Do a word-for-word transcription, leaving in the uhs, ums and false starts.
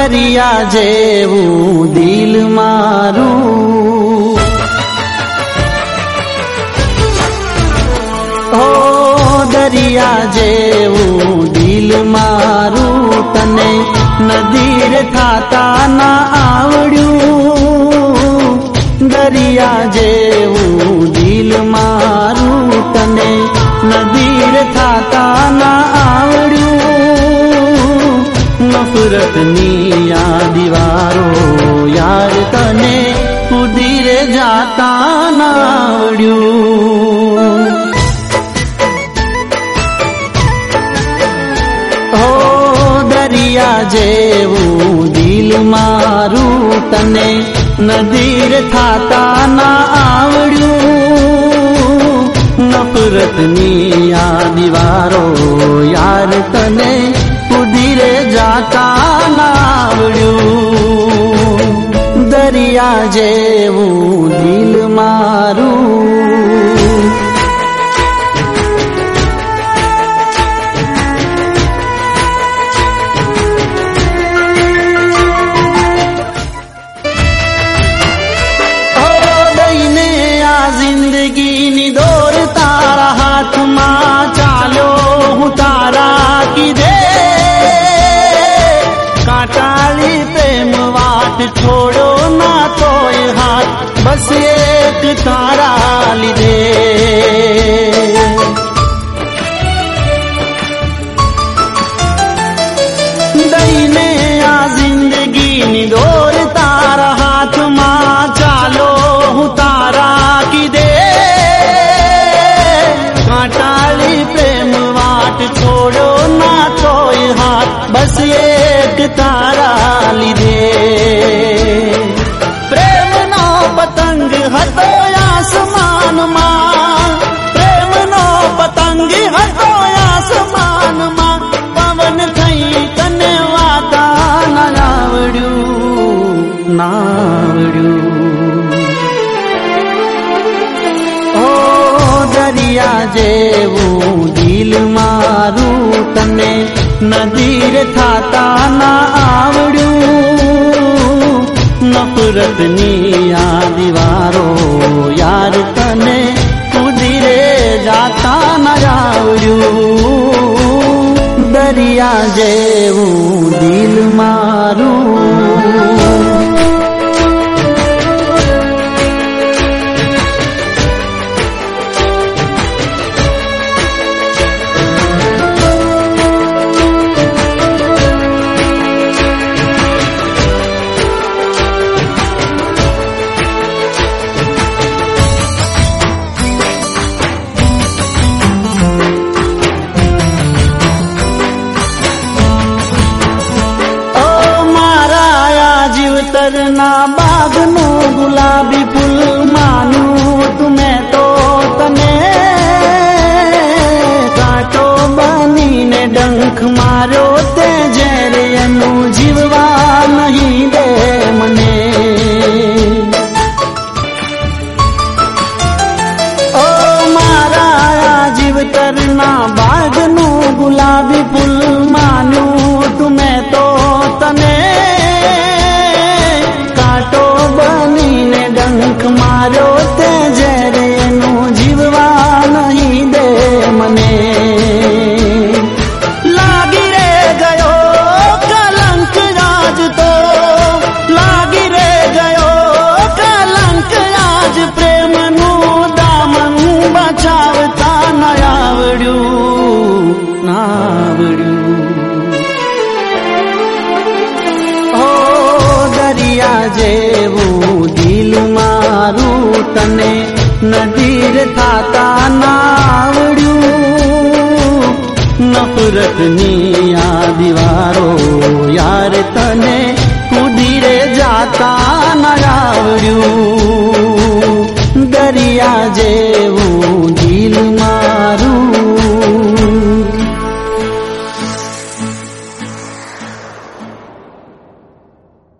દરિયા જેવું દિલ મારું, હો દરિયા જેવું દિલ મારું, તને નદીર થાતા ના આવડ્યું. દરિયા જેવું દિલ મારું, તને નદીર થાતા ના આવડ્યું. નફરતની આ દીવારો યાર તને ઉદીરે જાતા ના આવડ્યું. હો દરિયા જેવું દિલ મારું, તને નદીર થાતા ના આવડ્યું. નફરતની આ દીવારો યાર તને ઉદીરે જાતા ના આવડ્યું. દરિયા જેવું દિલ મારું. જિંદગીની દોર તારા હાથમાં, ચાલ્યો હું તારા કીધે. કાંટાળી પ્રેમ વાટ છોડો ના તોય હાથ, બસ એક તારા લીધે. દઈને આ જિંદગીની દોર તારા હાથમાં, ચાલો હું તારા કીધે. કાંટાળી પ્રેમ વાટ છોડો ના તોય હાથ, બસ એક તારા લીધે. પ્રેમનો પતંગ હતો આસમાનમાં, પ્રેમનો પતંગ હતો આસમાનમાં, પવન થઈ તને વાતા ના આવડ્યું, ના આવડ્યું. ઓ દરિયા જેવું દિલ મારું, તને નદીર થાતા ના આવડ્યું. નફરતની આ દીવારો યાર તને ઉદીરે જાતા ના આવડ્યું. દરિયા જેવું દિલ મારું. જીવતરના બાગનું ગુલાબી ફૂલ માનું તુમે તો તને. કાંટો બનીને ડંખ માર્યો તે ઝેર, એનું જીવવા નહીં દે મને. ઓ મારા જીવતરના બાગનું ગુલાબી ફૂલ માનું તુમે તો તને. ડંખ માર્યો તે ઝેર, એનું જીવવા નહીં દે મને. લાગી રે ગયો કલંક આજ તો, લાગી રે ગયો કલંક આજ, પ્રેમનું દામન બચાવતા ના આવડ્યું, ના આવડ્યું. હો દરિયા જેવું દિલ મારું, તને નદીર થાતા ના આવડ્યું. નફરતની આ દીવારો યાર તને